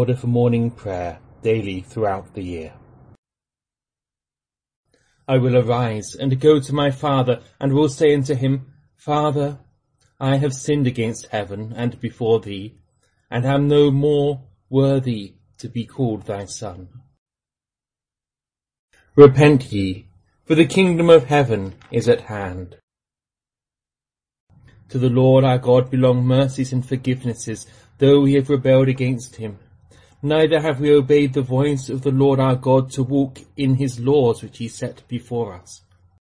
order for morning prayer daily throughout the year. I will arise and go to my father, and will say unto him, Father, I have sinned against heaven and before thee, and am no more worthy to be called thy son. Repent ye, for the kingdom of heaven is at hand. To the Lord our God belong mercies and forgivenesses, though we have rebelled against him. Neither have we obeyed the voice of the Lord our God to walk in his laws which he set before us.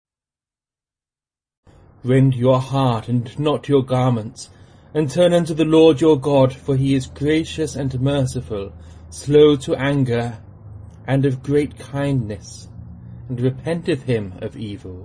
Rend your heart and not your garments, and turn unto the Lord your God, for he is gracious and merciful, slow to anger, and of great kindness, and repenteth him of evil.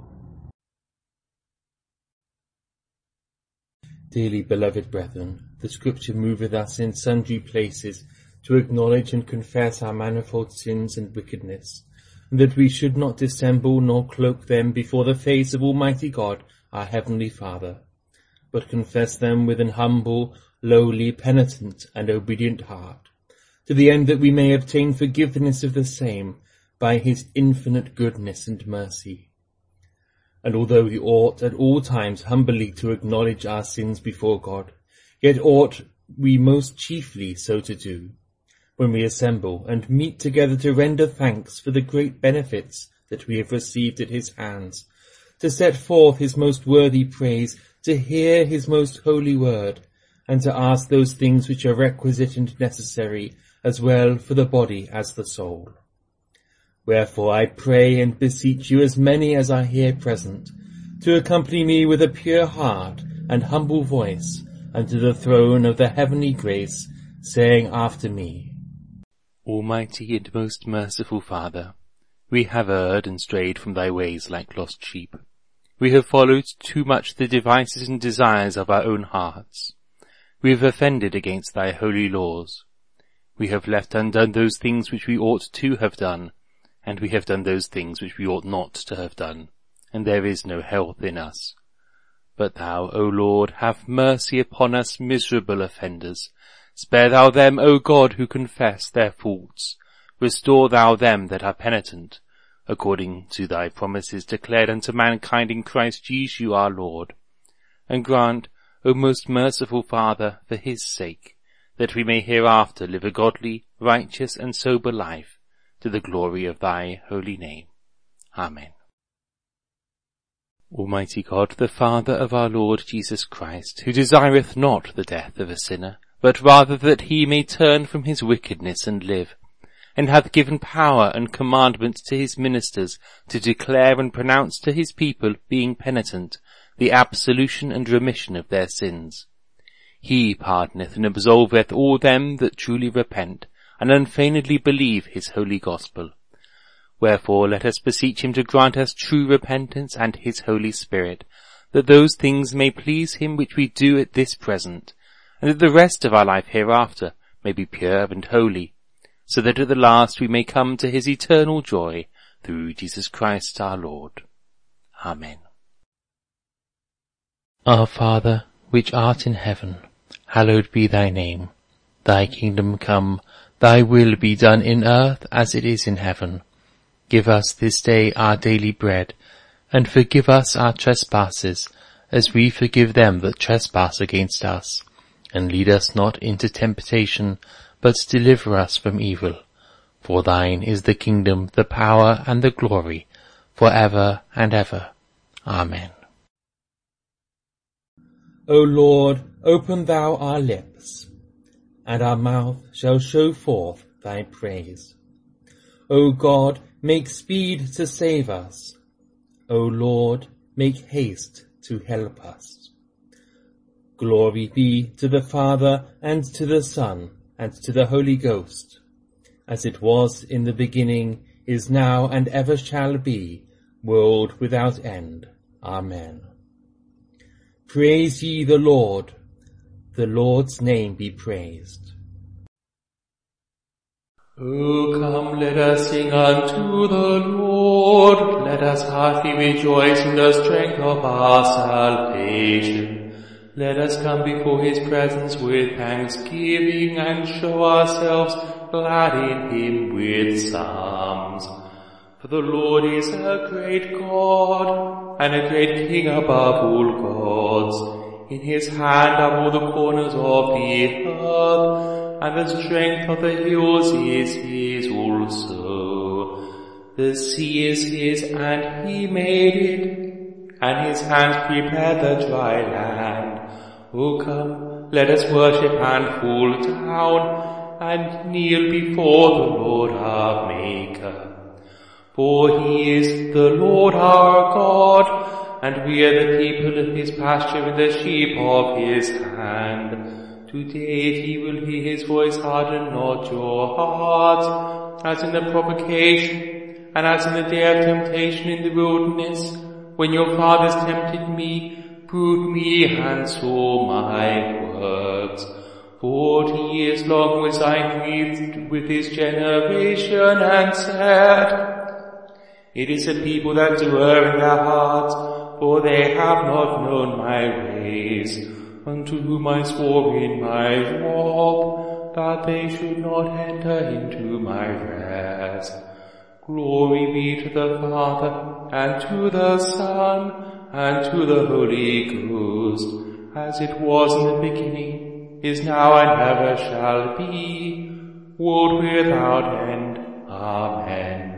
Dearly beloved brethren, the Scripture moveth us in sundry places to acknowledge and confess our manifold sins and wickedness, and that we should not dissemble nor cloak them before the face of Almighty God, our Heavenly Father, but confess them with an humble, lowly, penitent, and obedient heart, to the end that we may obtain forgiveness of the same by his infinite goodness and mercy. And although we ought at all times humbly to acknowledge our sins before God, yet ought we most chiefly so to do, when we assemble and meet together to render thanks for the great benefits that we have received at his hands, to set forth his most worthy praise, to hear his most holy word, and to ask those things which are requisite and necessary, as well for the body as the soul. Wherefore I pray and beseech you, as many as are here present, to accompany me with a pure heart and humble voice unto the throne of the heavenly grace, saying after me, Almighty and most merciful Father, we have erred and strayed from thy ways like lost sheep. We have followed too much the devices and desires of our own hearts. We have offended against thy holy laws. We have left undone those things which we ought to have done, and we have done those things which we ought not to have done, and there is no health in us. But thou, O Lord, have mercy upon us miserable offenders. Spare thou them, O God, who confess their faults. Restore thou them that are penitent, according to thy promises declared unto mankind in Christ Jesus our Lord. And grant, O most merciful Father, for his sake, that we may hereafter live a godly, righteous, and sober life, to the glory of thy holy name. Amen. Almighty God, the Father of our Lord Jesus Christ, who desireth not the death of a sinner, but rather that he may turn from his wickedness and live, and hath given power and commandment to his ministers to declare and pronounce to his people, being penitent, the absolution and remission of their sins. He pardoneth and absolveth all them that truly repent, and unfeignedly believe his holy gospel. Wherefore let us beseech him to grant us true repentance and his Holy Spirit, that those things may please him which we do at this present, and that the rest of our life hereafter may be pure and holy, so that at the last we may come to his eternal joy, through Jesus Christ our Lord. Amen. Our Father, which art in heaven, hallowed be thy name. Thy kingdom come, thy will be done in earth as it is in heaven. Give us this day our daily bread, and forgive us our trespasses, as we forgive them that trespass against us. And lead us not into temptation, but deliver us from evil. For thine is the kingdom, the power, and the glory, for ever and ever. Amen. O Lord, open thou our lips, and our mouth shall show forth thy praise. O God, make speed to save us. O Lord, make haste to help us. Glory be to the Father, and to the Son, and to the Holy Ghost, as it was in the beginning, is now, and ever shall be, world without end. Amen. Praise ye the Lord. The Lord's name be praised. O come, let us sing unto the Lord. Let us heartily rejoice in the strength of our salvation. Let us come before his presence with thanksgiving, and show ourselves glad in him with psalms. For the Lord is a great God, and a great King above all gods. In his hand are all the corners of the earth, and the strength of the hills is his also. The sea is his, and he made it, and his hands prepared the dry land. O come, let us worship and fall down, and kneel before the Lord our Maker. For he is the Lord our God, and we are the people of his pasture and the sheep of his hand. Today if ye will hear his voice, harden not your hearts, as in the provocation, and as in the day of temptation in the wilderness, when your fathers tempted me, proved me, and saw my works. 40 years long was I grieved with his generation, and said, It is a people that do err in their hearts, for they have not known my ways, unto whom I swore in my wrath, that they should not enter into my rest. Glory be to the Father, and to the Son, and to the Holy Ghost, as it was in the beginning, is now, and ever shall be, world without end. Amen.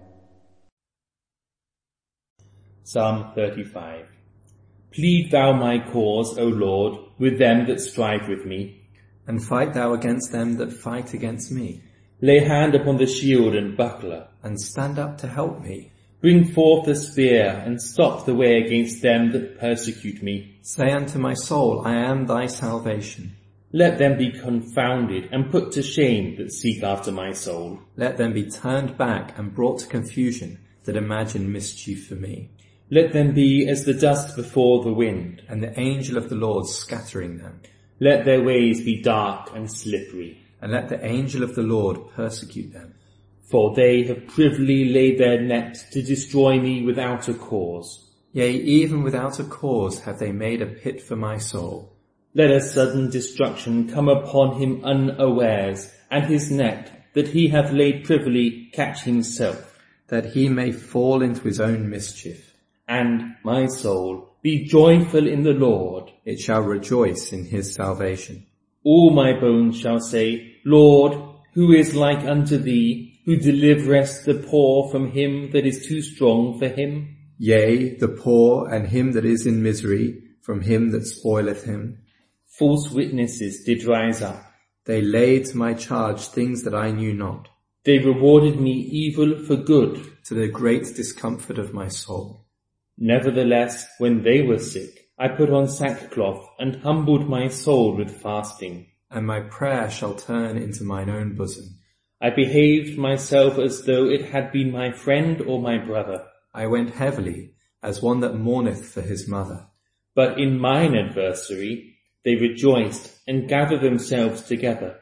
Psalm 35. Plead thou my cause, O Lord, with them that strive with me. And fight thou against them that fight against me. Lay hand upon the shield and buckler. And stand up to help me. Bring forth the spear, and stop the way against them that persecute me. Say unto my soul, I am thy salvation. Let them be confounded and put to shame that seek after my soul. Let them be turned back and brought to confusion that imagine mischief for me. Let them be as the dust before the wind, and the angel of the Lord scattering them. Let their ways be dark and slippery, and let the angel of the Lord persecute them. For they have privily laid their net to destroy me without a cause. Yea, even without a cause have they made a pit for my soul. Let a sudden destruction come upon him unawares, and his net that he hath laid privily catch himself, that he may fall into his own mischief. And my soul, be joyful in the Lord. It shall rejoice in his salvation. All my bones shall say, Lord, who is like unto thee, who deliverest the poor from him that is too strong for him? Yea, the poor and him that is in misery, from him that spoileth him. False witnesses did rise up. They laid to my charge things that I knew not. They rewarded me evil for good, to the great discomfort of my soul. Nevertheless, when they were sick, I put on sackcloth and humbled my soul with fasting. And my prayer shall turn into mine own bosom. I behaved myself as though it had been my friend or my brother. I went heavily, as one that mourneth for his mother. But in mine adversary they rejoiced and gathered themselves together.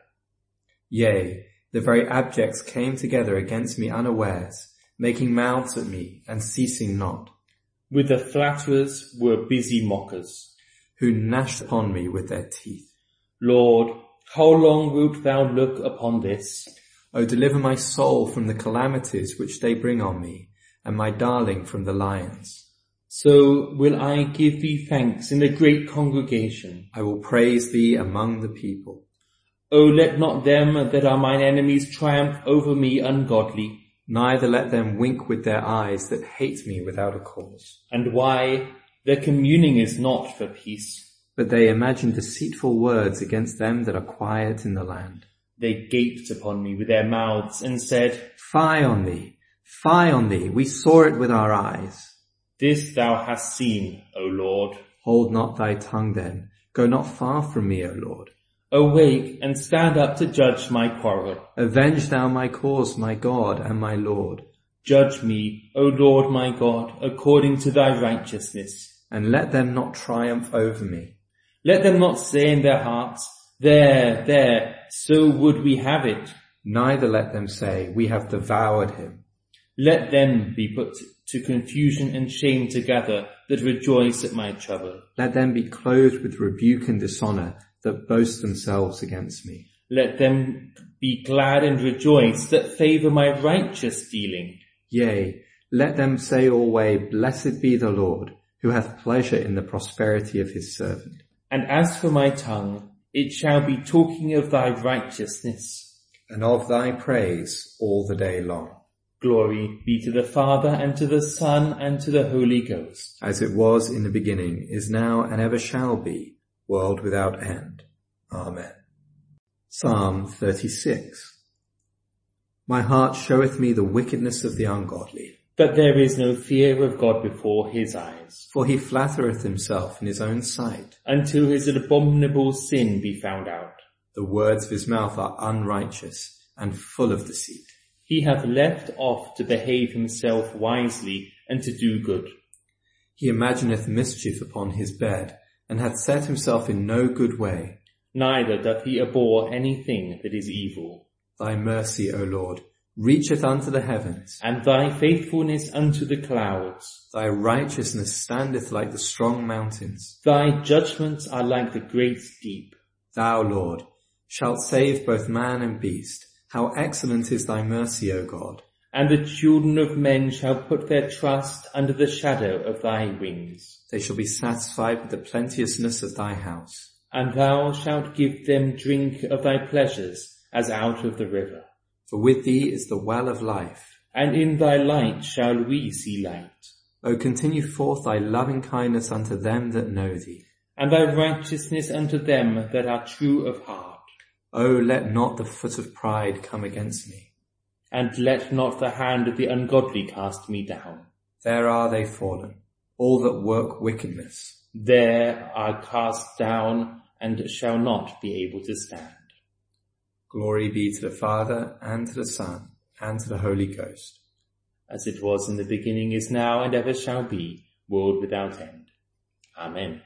Yea, the very abjects came together against me unawares, making mouths at me and ceasing not. With the flatterers were busy mockers, who gnashed upon me with their teeth. Lord, how long wilt thou look upon this? O deliver my soul from the calamities which they bring on me, and my darling from the lions. So will I give thee thanks in the great congregation. I will praise thee among the people. O let not them that are mine enemies triumph over me ungodly. Neither let them wink with their eyes that hate me without a cause. And why? Their communing is not for peace. But they imagine deceitful words against them that are quiet in the land. They gaped upon me with their mouths and said, Fie on thee! Fie on thee! We saw it with our eyes. This thou hast seen, O Lord. Hold not thy tongue then. Go not far from me, O Lord. Awake and stand up to judge my quarrel. Avenge thou my cause, my God and my Lord. Judge me, O Lord my God, according to thy righteousness. And let them not triumph over me. Let them not say in their hearts, There, so would we have it. Neither let them say, We have devoured him. Let them be put to confusion and shame together that rejoice at my trouble. Let them be clothed with rebuke and dishonor that boast themselves against me. Let them be glad and rejoice that favour my righteous dealing. Yea, let them say always, Blessed be the Lord, who hath pleasure in the prosperity of his servant. And as for my tongue, it shall be talking of thy righteousness, and of thy praise all the day long. Glory be to the Father, and to the Son, and to the Holy Ghost. As it was in the beginning, is now, and ever shall be, world without end. Amen. Psalm 36. My heart showeth me the wickedness of the ungodly. But there is no fear of God before his eyes. For he flattereth himself in his own sight. Until his abominable sin be found out. The words of his mouth are unrighteous, and full of deceit. He hath left off to behave himself wisely, and to do good. He imagineth mischief upon his bed, and hath set himself in no good way. Neither doth he abhor anything that is evil. Thy mercy, O Lord, reacheth unto the heavens, and thy faithfulness unto the clouds. Thy righteousness standeth like the strong mountains. Thy judgments are like the great deep. Thou, Lord, shalt save both man and beast. How excellent is thy mercy, O God. And the children of men shall put their trust under the shadow of thy wings. They shall be satisfied with the plenteousness of thy house. And thou shalt give them drink of thy pleasures as out of the river. For with thee is the well of life. And in thy light shall we see light. O continue forth thy loving kindness unto them that know thee. And thy righteousness unto them that are true of heart. O let not the foot of pride come against me. And let not the hand of the ungodly cast me down. There are they fallen, all that work wickedness. There are cast down, and shall not be able to stand. Glory be to the Father, and to the Son, and to the Holy Ghost. As it was in the beginning, is now, and ever shall be, world without end. Amen.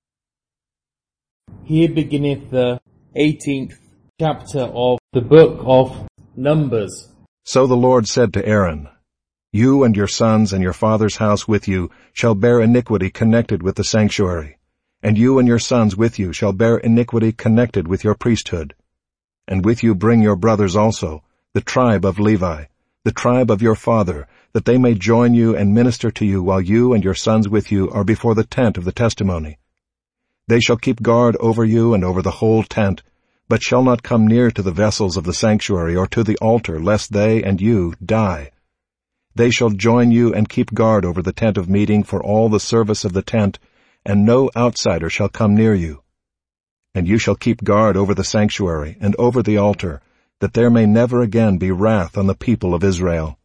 Here beginneth the 18th chapter of the book of Numbers. So the Lord said to Aaron, You and your sons and your father's house with you shall bear iniquity connected with the sanctuary, and you and your sons with you shall bear iniquity connected with your priesthood. And with you bring your brothers also, the tribe of Levi, the tribe of your father, that they may join you and minister to you while you and your sons with you are before the tent of the testimony. They shall keep guard over you and over the whole tent, but shall not come near to the vessels of the sanctuary or to the altar, lest they and you die. They shall join you and keep guard over the tent of meeting for all the service of the tent, and no outsider shall come near you. And you shall keep guard over the sanctuary and over the altar, that there may never again be wrath on the people of Israel.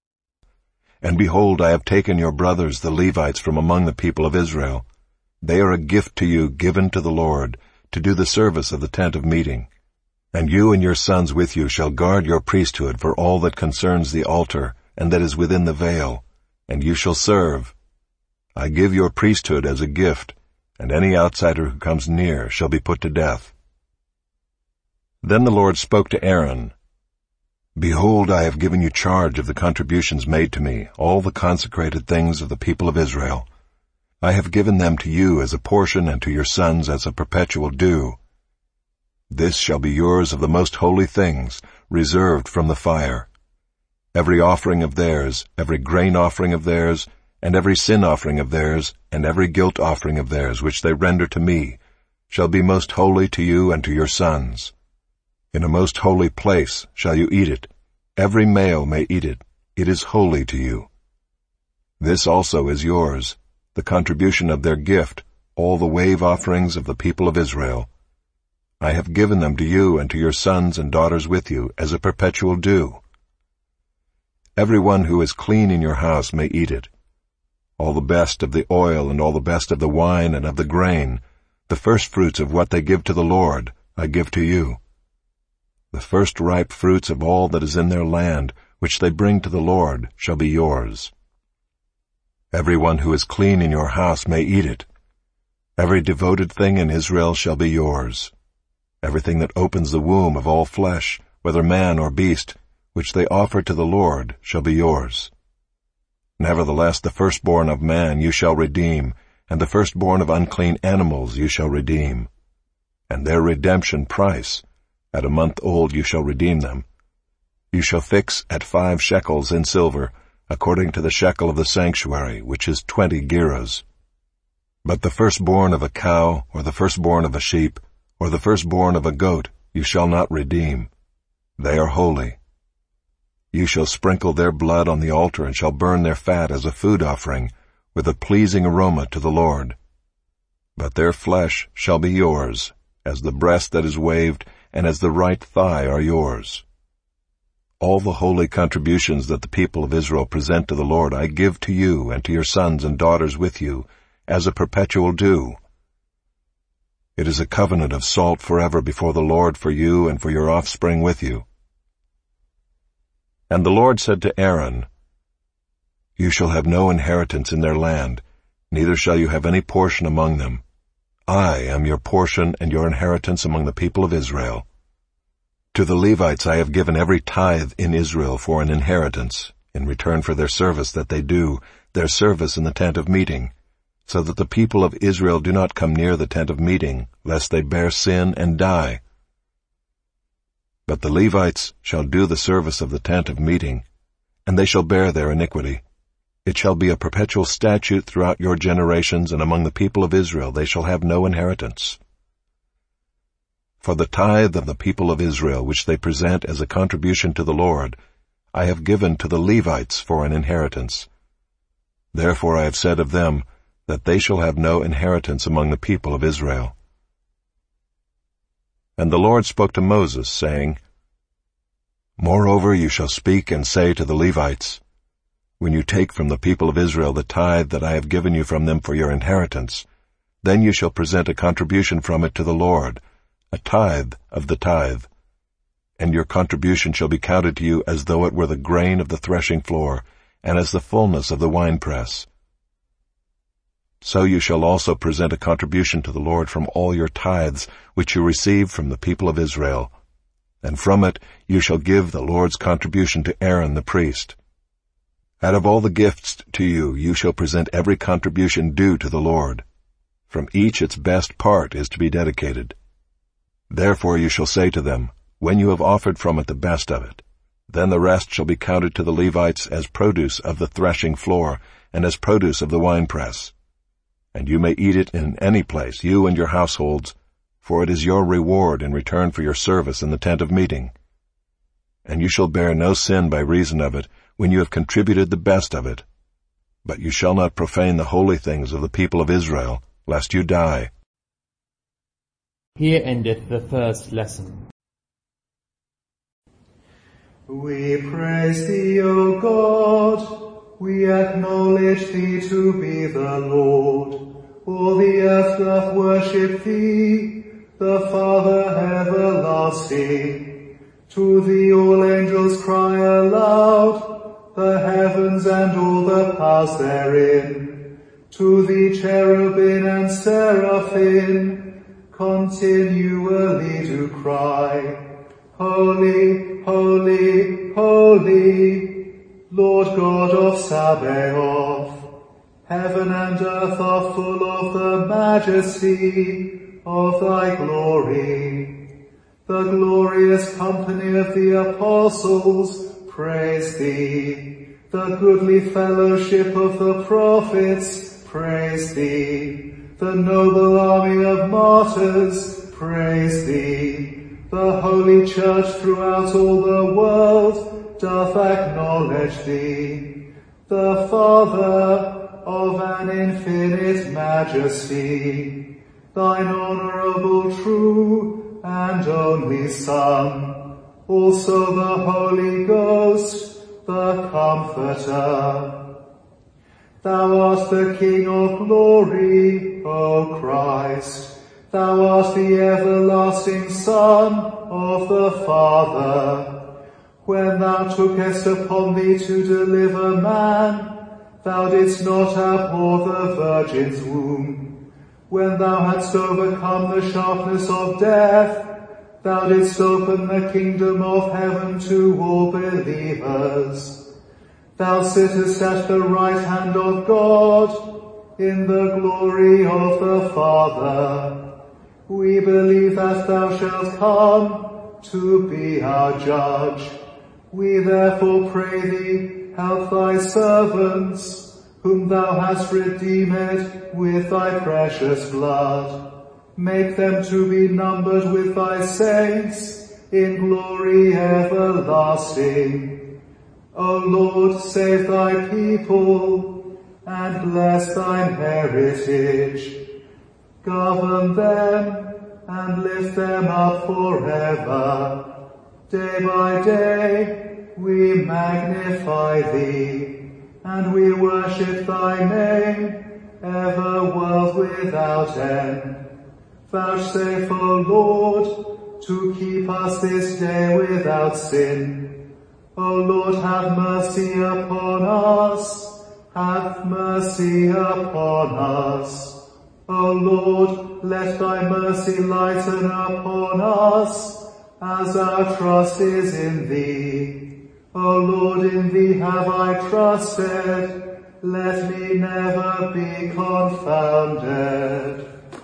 And behold, I have taken your brothers the Levites from among the people of Israel. They are a gift to you given to the Lord, to do the service of the tent of meeting. And you and your sons with you shall guard your priesthood for all that concerns the altar, and that is within the veil, and you shall serve. I give your priesthood as a gift, and any outsider who comes near shall be put to death. Then the Lord spoke to Aaron, Behold, I have given you charge of the contributions made to me, all the consecrated things of the people of Israel. I have given them to you as a portion and to your sons as a perpetual due. This shall be yours of the most holy things, reserved from the fire. Every offering of theirs, every grain offering of theirs, and every sin offering of theirs, and every guilt offering of theirs, which they render to me, shall be most holy to you and to your sons. In a most holy place shall you eat it. Every male may eat it. It is holy to you. This also is yours, the contribution of their gift, all the wave offerings of the people of Israel. I have given them to you and to your sons and daughters with you as a perpetual due. Everyone who is clean in your house may eat it. All the best of the oil and all the best of the wine and of the grain, the first fruits of what they give to the Lord, I give to you. The first ripe fruits of all that is in their land, which they bring to the Lord, shall be yours. Everyone who is clean in your house may eat it. Every devoted thing in Israel shall be yours. Everything that opens the womb of all flesh, whether man or beast, which they offer to the Lord, shall be yours. Nevertheless, the firstborn of man you shall redeem, and the firstborn of unclean animals you shall redeem. And their redemption price, At a month old you shall redeem them. You shall fix at 5 shekels in silver, according to the shekel of the sanctuary, which is 20 gerahs. But the firstborn of a cow, or the firstborn of a sheep, or the firstborn of a goat, you shall not redeem. They are holy. You shall sprinkle their blood on the altar, and shall burn their fat as a food offering, with a pleasing aroma to the Lord. But their flesh shall be yours, as the breast that is waved, and as the right thigh are yours. All the holy contributions that the people of Israel present to the Lord I give to you and to your sons and daughters with you, as a perpetual due. It is a covenant of salt forever before the Lord for you and for your offspring with you. And the Lord said to Aaron, You shall have no inheritance in their land, neither shall you have any portion among them. I am your portion and your inheritance among the people of Israel. To the Levites I have given every tithe in Israel for an inheritance, in return for their service that they do, their service in the tent of meeting, so that the people of Israel do not come near the tent of meeting, lest they bear sin and die. But the Levites shall do the service of the tent of meeting, and they shall bear their iniquity. It shall be a perpetual statute throughout your generations, and among the people of Israel they shall have no inheritance. For the tithe of the people of Israel, which they present as a contribution to the Lord, I have given to the Levites for an inheritance. Therefore I have said of them, that they shall have no inheritance among the people of Israel. And the Lord spoke to Moses, saying, Moreover you shall speak and say to the Levites, When you take from the people of Israel the tithe that I have given you from them for your inheritance, then you shall present a contribution from it to the Lord, a tithe of the tithe, and your contribution shall be counted to you as though it were the grain of the threshing floor, and as the fullness of the winepress. So you shall also present a contribution to the Lord from all your tithes which you receive from the people of Israel, and from it you shall give the Lord's contribution to Aaron the priest. Out of all the gifts to you, you shall present every contribution due to the Lord. From each its best part is to be dedicated. Therefore you shall say to them, When you have offered from it the best of it, then the rest shall be counted to the Levites as produce of the threshing floor, and as produce of the winepress. And you may eat it in any place, you and your households, for it is your reward in return for your service in the tent of meeting. And you shall bear no sin by reason of it, when you have contributed the best of it. But you shall not profane the holy things of the people of Israel, lest you die. Here endeth the first lesson. We praise thee, O God. We acknowledge thee to be the Lord. All the earth doth worship thee, the Father everlasting. To thee all angels cry aloud, the heavens and all the powers therein. To thee cherubim and seraphim continually do cry, Holy, holy, holy, Lord God of Sabaoth. Heaven and earth are full of the majesty of thy glory. The glorious company of the apostles praise thee. The goodly fellowship of the prophets praise thee. The noble army of martyrs praise thee. The holy church throughout all the world doth acknowledge thee, the Father of an infinite majesty, thine honorable, true, and only Son, also the Holy Ghost, the Comforter. Thou art the King of glory, O Christ. Thou art the everlasting Son of the Father. When thou tookest upon thee to deliver man, thou didst not abhor the Virgin's womb. When thou hadst overcome the sharpness of death, thou didst open the kingdom of heaven to all believers. Thou sittest at the right hand of God, in the glory of the Father. We believe that thou shalt come, to be our judge. We therefore pray thee, help thy servants, whom thou hast redeemed with thy precious blood. Make them to be numbered with thy saints in glory everlasting. O Lord, save thy people and bless thine heritage. Govern them and lift them up forever. Day by day we magnify thee, and we worship thy name, ever world without end. Vouchsafe, O Lord, to keep us this day without sin. O Lord, have mercy upon us, have mercy upon us. O Lord, let thy mercy lighten upon us, as our trust is in thee. O Lord, in thee have I trusted, let me never be confounded.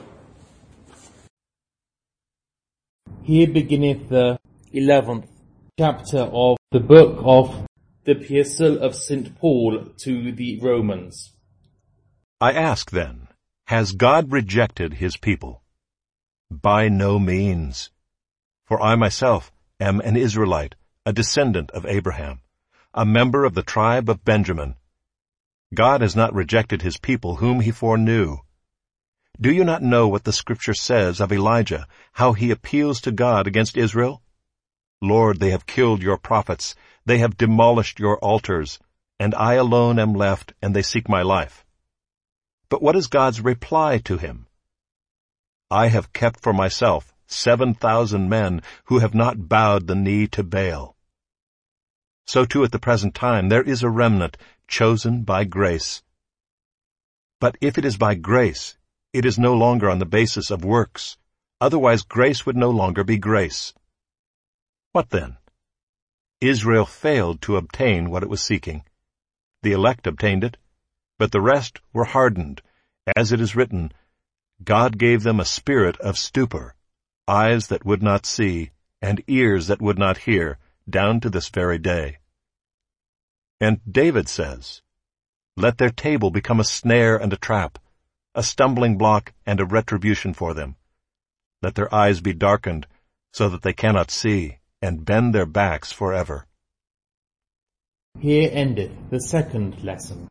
Here beginneth the 11th chapter of the book of the Epistle of St. Paul to the Romans. I ask then, has God rejected his people? By no means. For I myself am an Israelite, a descendant of Abraham, a member of the tribe of Benjamin. God has not rejected his people whom he foreknew. Do you not know what the Scripture says of Elijah, how he appeals to God against Israel? Lord, they have killed your prophets, they have demolished your altars, and I alone am left, and they seek my life. But what is God's reply to him? I have kept for myself 7,000 men who have not bowed the knee to Baal. So too at the present time there is a remnant chosen by grace. But if it is by grace, it is no longer on the basis of works. Otherwise grace would no longer be grace. What then? Israel failed to obtain what it was seeking. The elect obtained it, but the rest were hardened. As it is written, God gave them a spirit of stupor, eyes that would not see, and ears that would not hear, down to this very day. And David says, let their table become a snare and a trap, a stumbling block and a retribution for them. Let their eyes be darkened, so that they cannot see, and bend their backs forever. Here endeth the second lesson.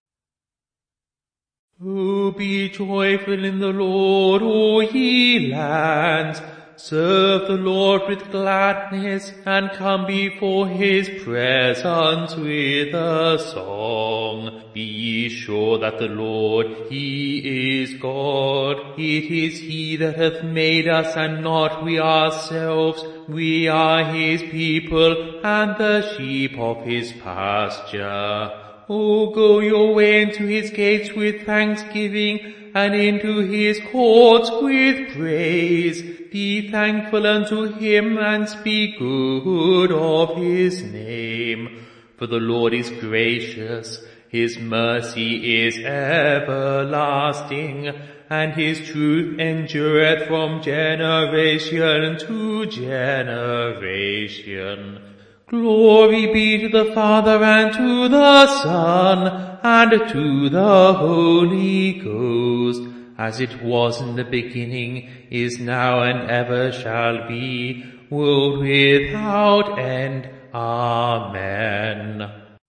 Oh, be joyful in the Lord, O ye lands. Serve the Lord with gladness, and come before his presence with a song. Be ye sure that the Lord, he is God. It is he that hath made us, and not we ourselves. We are his people, and the sheep of his pasture. O go your way into his gates with thanksgiving, and into his courts with praise. Be thankful unto him, and speak good of his name. For the Lord is gracious, his mercy is everlasting, and his truth endureth from generation to generation. Glory be to the Father, and to the Son, and to the Holy Ghost, as it was in the beginning, is now, and ever shall be, world without end. Amen.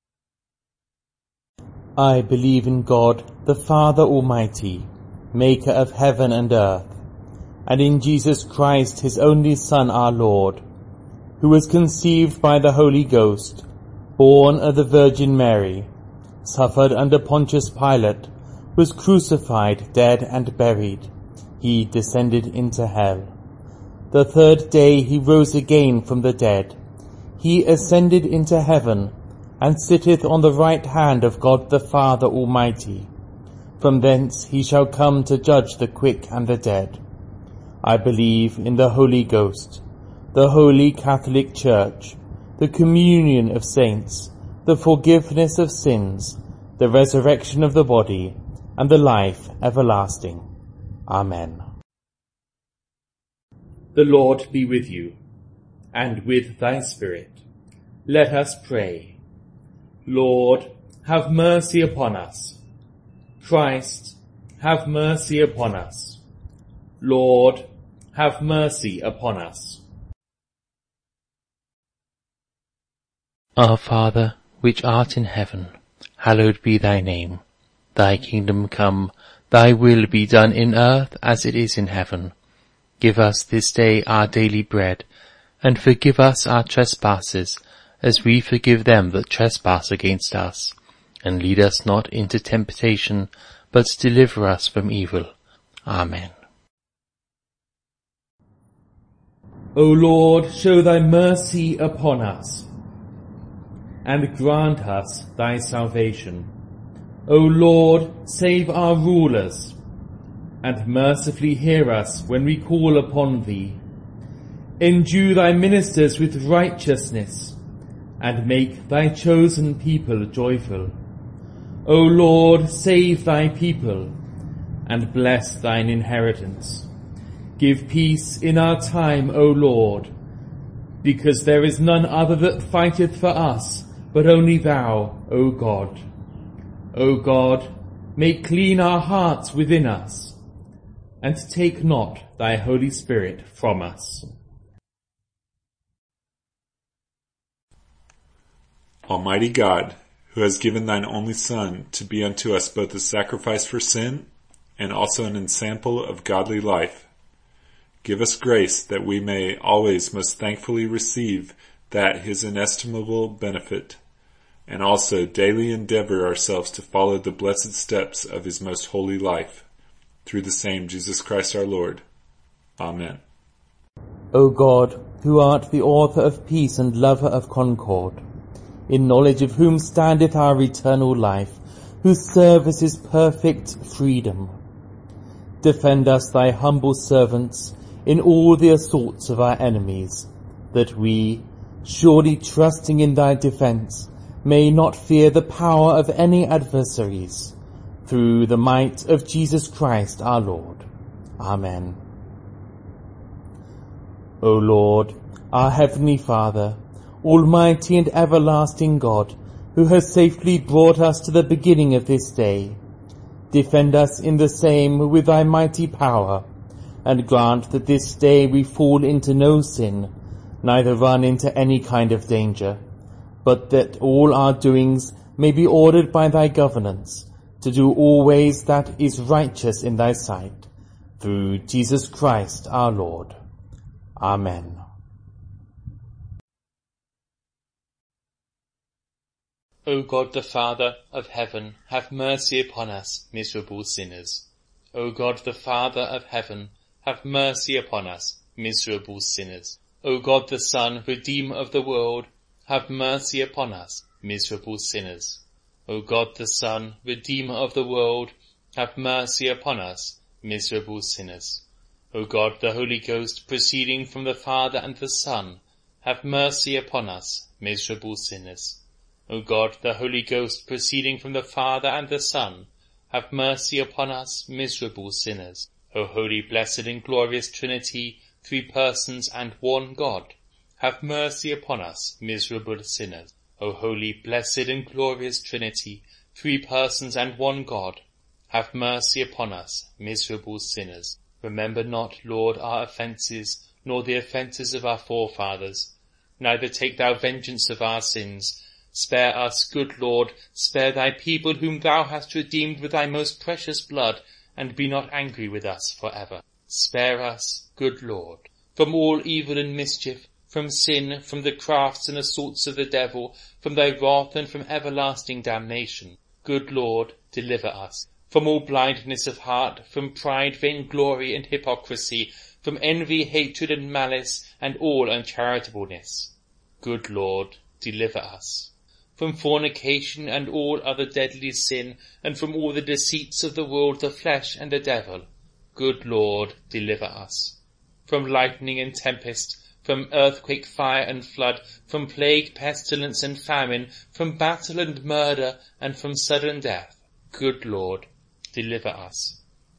I believe in God, the Father Almighty, maker of heaven and earth, and in Jesus Christ, his only Son, our Lord, who was conceived by the Holy Ghost, born of the Virgin Mary, suffered under Pontius Pilate, was crucified, dead, and buried. He descended into hell. The third day he rose again from the dead. He ascended into heaven, and sitteth on the right hand of God the Father Almighty. From thence he shall come to judge the quick and the dead. I believe in the Holy Ghost, the Holy Catholic Church, the communion of saints, the forgiveness of sins, the resurrection of the body, and the life everlasting. Amen. The Lord be with you, and with thy Spirit. Let us pray. Lord, have mercy upon us. Christ, have mercy upon us. Lord, have mercy upon us. Our Father, which art in heaven, hallowed be thy name. Thy kingdom come, thy will be done in earth as it is in heaven. Give us this day our daily bread, and forgive us our trespasses, as we forgive them that trespass against us. And lead us not into temptation, but deliver us from evil. Amen. O Lord, show thy mercy upon us, and grant us thy salvation. O Lord, save our rulers, and mercifully hear us when we call upon thee. Endue thy ministers with righteousness, and make thy chosen people joyful. O Lord, save thy people, and bless thine inheritance. Give peace in our time, O Lord, because there is none other that fighteth for us, but only thou, O God. O God, make clean our hearts within us, and take not thy Holy Spirit from us. Almighty God, who has given thine only Son to be unto us both a sacrifice for sin and also an ensample of godly life, give us grace that we may always most thankfully receive that his inestimable benefit, and also daily endeavor ourselves to follow the blessed steps of his most holy life, through the same Jesus Christ our Lord. Amen. O God, who art the author of peace and lover of concord, in knowledge of whom standeth our eternal life, whose service is perfect freedom, defend us, thy humble servants, in all the assaults of our enemies, that we, surely trusting in thy defence, may not fear the power of any adversaries, through the might of Jesus Christ our Lord. Amen. O Lord, our heavenly Father, almighty and everlasting God, who has safely brought us to the beginning of this day, defend us in the same with thy mighty power, and grant that this day we fall into no sin, neither run into any kind of danger, but that all our doings may be ordered by thy governance, to do always that is righteous in thy sight, through Jesus Christ our Lord. Amen. O God the Father of heaven, have mercy upon us, miserable sinners. O God the Father of heaven, have mercy upon us, miserable sinners. O God the Son, Redeemer of the world, have mercy upon us, miserable sinners. O God the Son, Redeemer of the world, have mercy upon us, miserable sinners. O God the Holy Ghost, proceeding from the Father and the Son, have mercy upon us, miserable sinners. O God the Holy Ghost, proceeding from the Father and the Son, have mercy upon us, miserable sinners. O holy, blessed and glorious Trinity, three persons and one God, have mercy upon us, miserable sinners. O holy, blessed and glorious Trinity, three persons and one God, have mercy upon us, miserable sinners. Remember not, Lord, our offences, nor the offences of our forefathers. Neither take thou vengeance of our sins. Spare us, good Lord, spare thy people whom thou hast redeemed with thy most precious blood, and be not angry with us for ever. Spare us, good Lord, from all evil and mischief, from sin, from the crafts and assaults of the devil, from thy wrath and from everlasting damnation. Good Lord, deliver us from all blindness of heart, from pride, vainglory, and hypocrisy, from envy, hatred, and malice, and all uncharitableness. Good Lord, deliver us from fornication and all other deadly sin, and from all the deceits of the world, the flesh, and the devil. Good Lord, deliver us from lightning and tempest, from earthquake, fire, and flood, from plague, pestilence, and famine, from battle and murder, and from sudden death. Good Lord, deliver us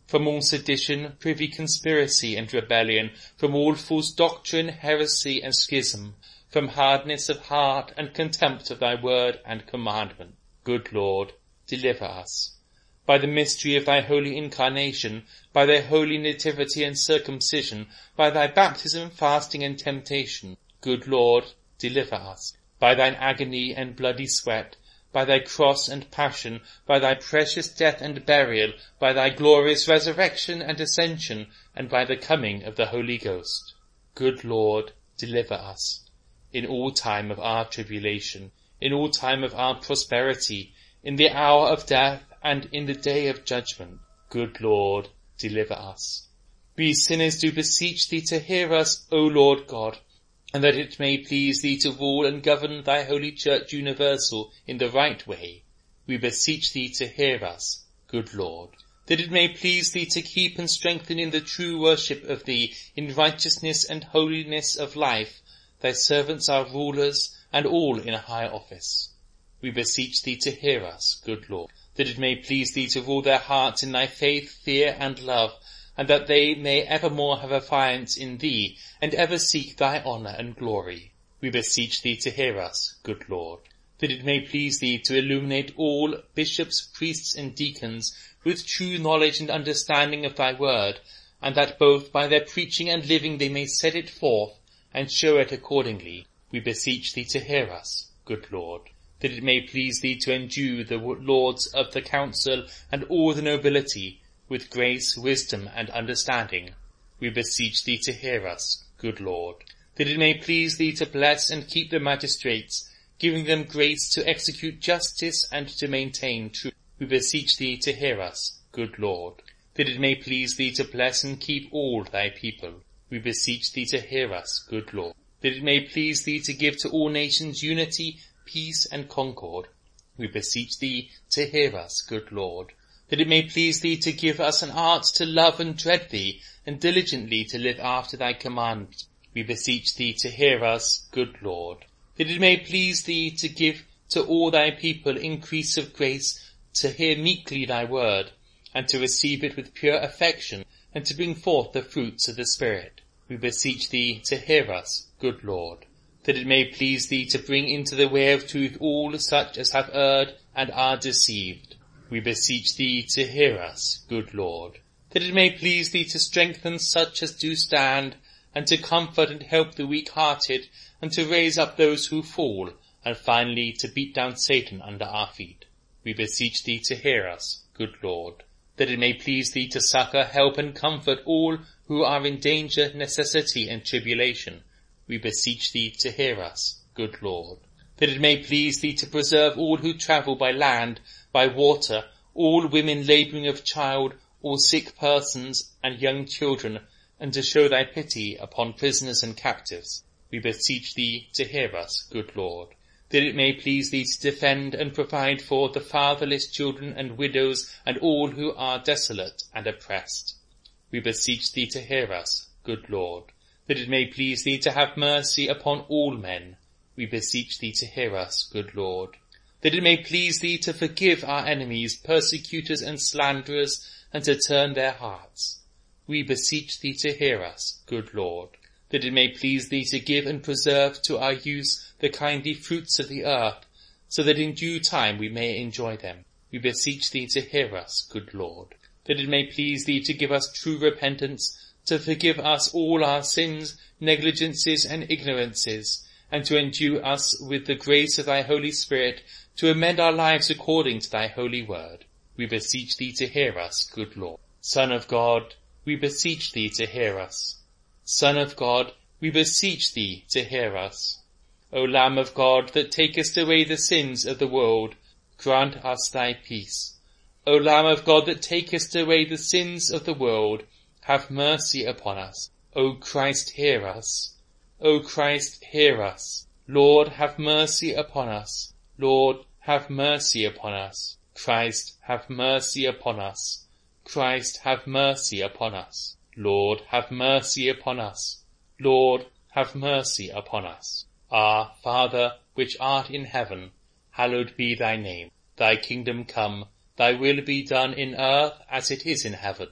from all sedition, privy conspiracy and rebellion, from all false doctrine, heresy and schism, from hardness of heart and contempt of thy word and commandment. Good Lord, deliver us. By the mystery of thy holy incarnation, by thy holy nativity and circumcision, by thy baptism, fasting and temptation, good Lord, deliver us. By thine agony and bloody sweat, by thy cross and passion, by thy precious death and burial, by thy glorious resurrection and ascension, and by the coming of the Holy Ghost. Good Lord, deliver us. In all time of our tribulation, in all time of our prosperity, in the hour of death, and in the day of judgment, good Lord, deliver us. We sinners do beseech thee to hear us, O Lord God, and that it may please thee to rule and govern thy holy church universal in the right way. We beseech thee to hear us, good Lord. That it may please thee to keep and strengthen in the true worship of thee, in righteousness and holiness of life, thy servants our rulers, and all in a high office. We beseech thee to hear us, good Lord. That it may please thee to rule their hearts in thy faith, fear, and love, and that they may evermore have affiance in thee, and ever seek thy honour and glory. We beseech thee to hear us, good Lord. That it may please thee to illuminate all bishops, priests, and deacons with true knowledge and understanding of thy word, and that both by their preaching and living they may set it forth, and show it accordingly. We beseech thee to hear us, good Lord. That it may please thee to endue the lords of the council and all the nobility with grace, wisdom, and understanding. We beseech thee to hear us, good Lord. That it may please thee to bless and keep the magistrates, giving them grace to execute justice and to maintain truth. We beseech thee to hear us, good Lord. That it may please thee to bless and keep all thy people. We beseech thee to hear us, good Lord. That it may please thee to give to all nations unity, peace, and concord. We beseech thee to hear us, good Lord. That it may please thee to give us an art to love and dread thee, and diligently to live after thy commandments. We beseech thee to hear us, good Lord. That it may please thee to give to all thy people increase of grace, to hear meekly thy word, and to receive it with pure affection, and to bring forth the fruits of the Spirit. We beseech thee to hear us, good Lord. That it may please thee to bring into the way of truth all such as have erred and are deceived. We beseech thee to hear us, good Lord. That it may please thee to strengthen such as do stand, and to comfort and help the weak-hearted, and to raise up those who fall, and finally to beat down Satan under our feet. We beseech thee to hear us, good Lord. That it may please thee to succour, help, and comfort all who are in danger, necessity, and tribulation. We beseech thee to hear us, good Lord. That it may please thee to preserve all who travel by land, by water, all women labouring of child, all sick persons, and young children, and to show thy pity upon prisoners and captives. We beseech thee to hear us, good Lord. That it may please thee to defend and provide for the fatherless children and widows, and all who are desolate and oppressed. We beseech thee to hear us, good Lord. That it may please thee to have mercy upon all men. We beseech thee to hear us, good Lord. That it may please thee to forgive our enemies, persecutors and slanderers, and to turn their hearts. We beseech thee to hear us, good Lord. That it may please thee to give and preserve to our use the kindly fruits of the earth, so that in due time we may enjoy them. We beseech thee to hear us, good Lord. That it may please thee to give us true repentance, to forgive us all our sins, negligences, and ignorances, and to endue us with the grace of thy Holy Spirit, to amend our lives according to thy holy word. We beseech thee to hear us, good Lord. Son of God, we beseech thee to hear us. Son of God, we beseech thee to hear us. O Lamb of God, that takest away the sins of the world, grant us thy peace. O Lamb of God, that takest away the sins of the world, have mercy upon us. O Christ, hear us. O Christ, hear us. Lord, have mercy upon us. Lord, have mercy upon us. Christ, have mercy upon us. Christ, have mercy upon us. Lord, have mercy upon us. Lord, have mercy upon us. Our Father, which art in heaven, hallowed be thy name. Thy kingdom come, thy will be done in earth as it is in heaven.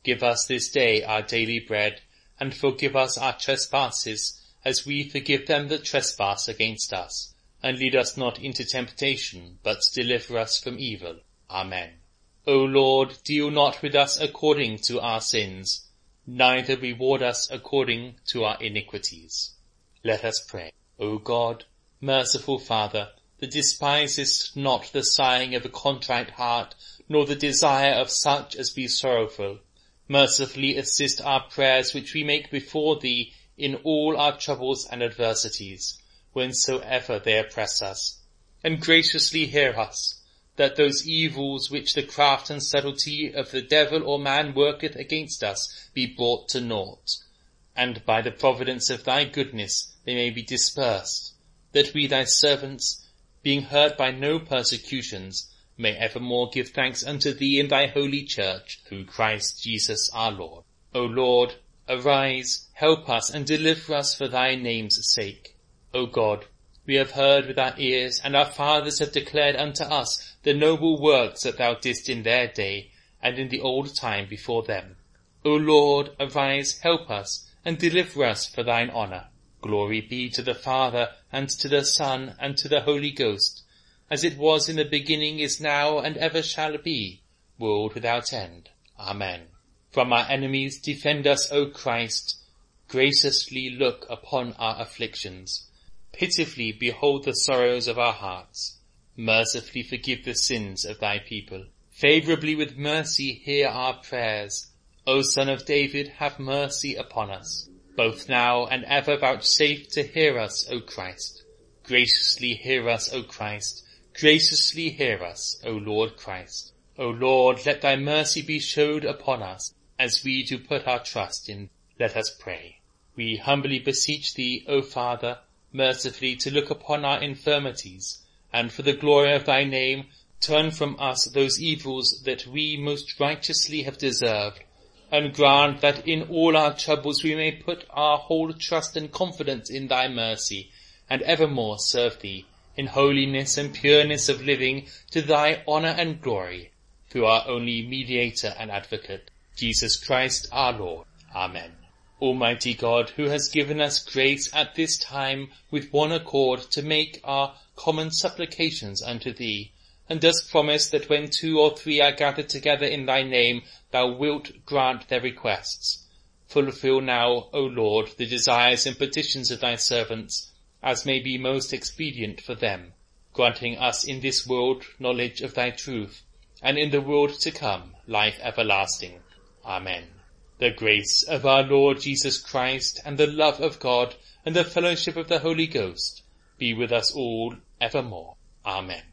Give us this day our daily bread, and forgive us our trespasses, as we forgive them that trespass against us. And lead us not into temptation, but deliver us from evil. Amen. O Lord, deal not with us according to our sins, neither reward us according to our iniquities. Let us pray. O God, merciful Father, that despisest not the sighing of a contrite heart, nor the desire of such as be sorrowful, mercifully assist our prayers which we make before Thee in all our troubles and adversities, whensoever they oppress us, and graciously hear us, that those evils which the craft and subtlety of the devil or man worketh against us be brought to naught, and by the providence of Thy goodness they may be dispersed, that we Thy servants, being hurt by no persecutions, may evermore give thanks unto Thee in Thy holy church, through Christ Jesus our Lord. O Lord, arise, help us, and deliver us for Thy name's sake. O God, we have heard with our ears, and our fathers have declared unto us the noble works that Thou didst in their day, and in the old time before them. O Lord, arise, help us, and deliver us for Thine honour. Glory be to the Father, and to the Son, and to the Holy Ghost, as it was in the beginning, is now, and ever shall be, world without end. Amen. From our enemies defend us, O Christ. Graciously look upon our afflictions. Pitifully behold the sorrows of our hearts. Mercifully forgive the sins of Thy people. Favourably with mercy hear our prayers. O Son of David, have mercy upon us. Both now and ever vouchsafe to hear us, O Christ. Graciously hear us, O Christ. Graciously hear us, O Lord Christ. O Lord, let Thy mercy be showed upon us, as we do put our trust in. Let us pray. We humbly beseech Thee, O Father, mercifully to look upon our infirmities, and for the glory of Thy name, turn from us those evils that we most righteously have deserved, and grant that in all our troubles we may put our whole trust and confidence in Thy mercy, and evermore serve Thee in holiness and pureness of living, to Thy honour and glory, through our only mediator and advocate, Jesus Christ our Lord. Amen. Almighty God, who has given us grace at this time with one accord to make our common supplications unto Thee, and dost promise that when 2 or 3 are gathered together in Thy name, Thou wilt grant their requests. Fulfill now, O Lord, the desires and petitions of Thy servants, as may be most expedient for them, granting us in this world knowledge of Thy truth, and in the world to come life everlasting. Amen. The grace of our Lord Jesus Christ, and the love of God, and the fellowship of the Holy Ghost, be with us all evermore. Amen.